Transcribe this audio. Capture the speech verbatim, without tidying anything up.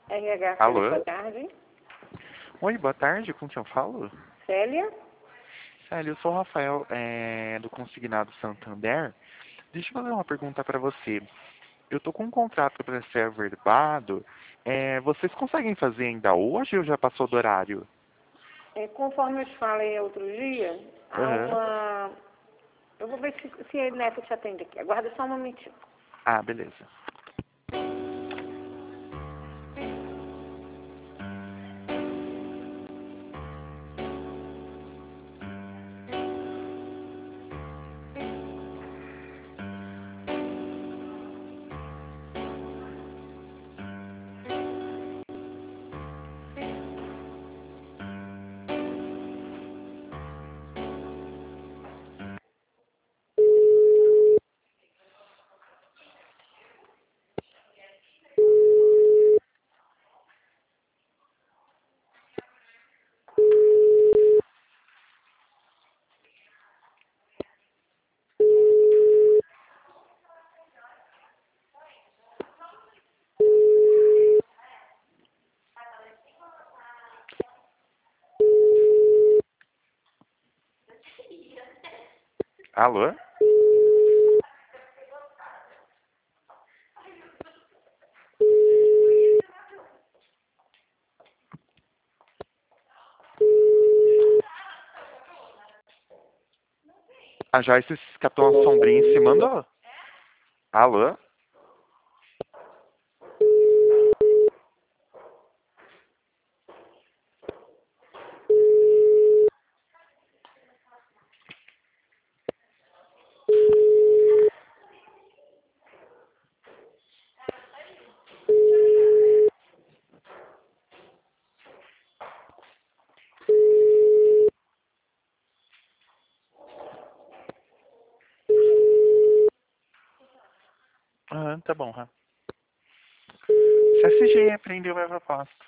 R H Célia, Alô? boa tarde. Oi, boa tarde, com quem eu falo? Célia? Célio, eu sou o Rafael, é, do Consignado Santander. Deixa eu fazer uma pergunta para você. Eu tô com um contrato para ser averbado. É, vocês conseguem fazer ainda hoje ou já passou do horário? É, conforme eu te falei outro dia, há Aham. uma... Eu vou ver se, se a Neto te atende aqui. Aguarda só um momentinho. Ah, beleza. Alô? A Joyce catou uma sombrinha em cima do... Alô? Ah, tá bom, Ra. C S G aprendeu a proposta.